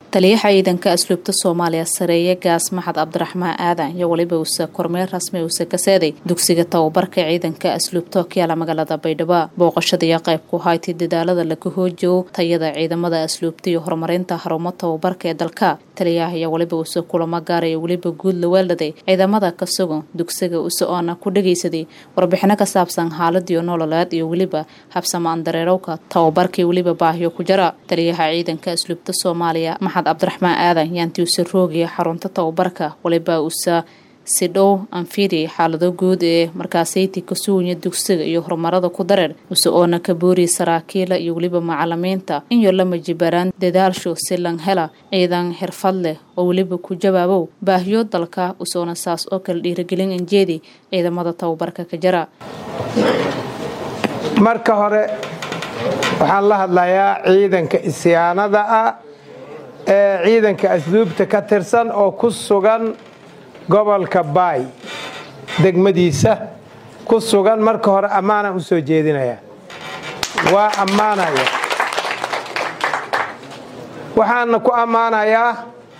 taliyaha ciidanka asluubta Soomaaliya sareeye gaas Maxad Cabdiraxmaan Aadan iyo waliba uu kormeer rasmi uu ka saaday dugsiga tababarka ciidanka asluubta kiyaala magaalada Baydhabo booqashada iyo qayb ku haytay dadaalada la ku hoojiyo tayada ciidamada asluubta iyo horumarinta xarumo tababarka ee dalka taliyaha iyo waliba uu kulamo gaaray waliba guud la weelday ciidamada ka sugan dugsiga uu soona ku dhageysaday warbixino ka saabsan xaaladda nololeed iyo waliba habsamaan dareerowka tababarka waliba baahiyo ku jira taliyaha ciidanka asluubta Soomaaliya Cabdiraxmaan Aadan yaantii uu roogay xarunta tababarka waliba uu si dhow anfidi xaalado guud ee markaasayti ka suunya dugsiga iyo horumarada ku dareer oo ka boori saraakiil iyo waliba macallimiinta in la majibaraan dadaalsho si lan hela ciidan xirfad leh oo waliba ku jawaabo baahiyo dalka usoo saas oo kala dhiirigelin injeedi ciidamada tababarka ka jira marka hore waxaan la hadlayaa ciidanka isyaanada ciidanka asluubta ka tirsan oo ku sugan gobolka Baay degmadiisa ku sugan marka hore amaana u soo jeedinaya waa amaanaya waxaan ku amaanayaa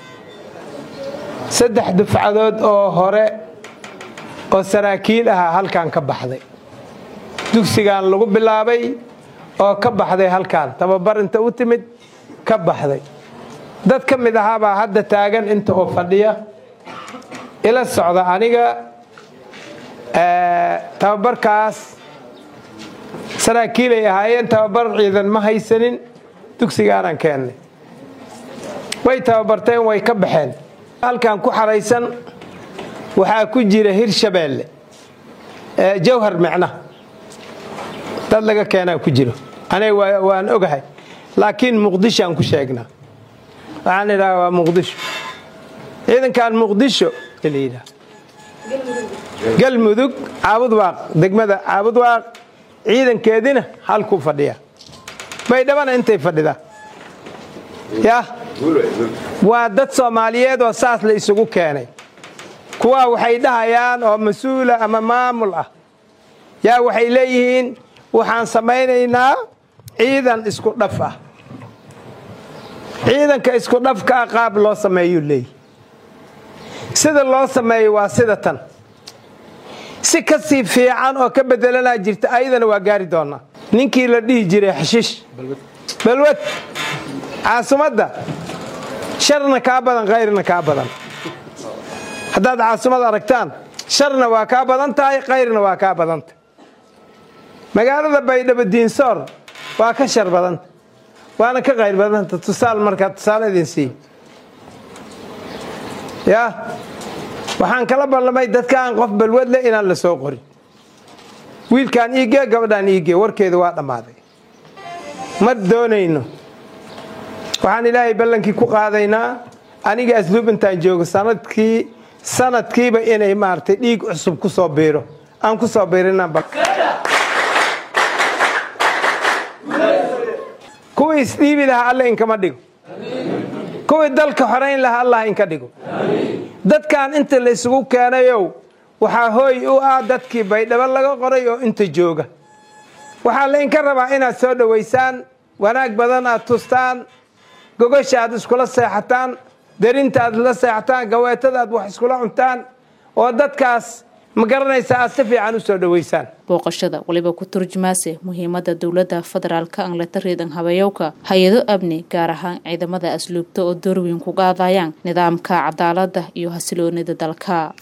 3 dufcadood oo hore oo saraakiil ah halkan ka baxday dugsigan lagu bilaabay oo ka baxday halkan tababar inta u timid ka baxday dad ka mid ahaaba hadda taagan inta oo fadhiya ila socda aniga tababarkaas saraakiil ay ahaayeen tababar ciidan ma haysanin dugsigaanan keennay way tababarteen way ka baxeen halkan ku xaraysan waxaa ku jira Hirshabeelle Jawhar macna dad laga keenaa ku jiro anay waan ogahay laakiin Muqdisho aan ku sheegnaa waxaan ilaahay Muqdisho ciidankan Muqdisho kaliya galmudug Caabudwaaq degmada Caabudwaaq ciidankeedina halku fadhiya Baydhabo intay fadhida waa dad Soomaaliyeed oo saas la isugu keenay kuwa waxay dhahayaan oo mas'uul ama maamul ah waxay leeyihiin waxaan samaynaynaa ciidan isku dhaf ah ciidanka isku dhafka qaab loo sameeyo leey sida loo sameeyo waa sida tan si ka sii fiican oo ka bedelana jirta ayadana waa gaari doona ninkii la dhihi jiray xashish balwad caasimadda sharna ka badan qayrna ka badan haddaad caasimada aragtaan sharna waa ka badan tahay qayrna waa ka badan tahay magaalada Baydhabo Diinsoor waa ka shar badan waana ka qayr badan tusaale marka tusaale idin sii waxaan kala ballamay dadkaan qof balwad leh inaan la soo qorin wiilkaan iige gabadhaan iige warkeedu waa dhamaaday ma doonayno waxaan ilaahay ballankii ku qaadaynaa aniga asluub intaan joogo sanadkiiba inay maartay dhiig cusub ku soo biiro aan ku soo biirinaan kuwii isdhiibi lahaa alle inkama dhigo kuwii dalka xorayn lahaa allah inka dhigo dadkan inta la isugu keenayow waxaa hooy u dadkii Baydhabo laga qoray oo inta jooga waxaa la inka rabaa inaad soo dhaweysaan wanaag badan aad tustaan gogosha aad iskula seexataan darinta aad la seexataan gaweetada aad wax iskula cuntaan oo dadkaas ma garanaysaa si fiican u soo dhaweysaan booqashada waliba ku turjumaasay muhiimadda dawladda federaalka Ingiriiska habayowka hay'ado amni gaar ahaan ciidamada asluubta oo door weyn ku qaadayaan nidaamka cadaaladda iyo xasiloonida dalka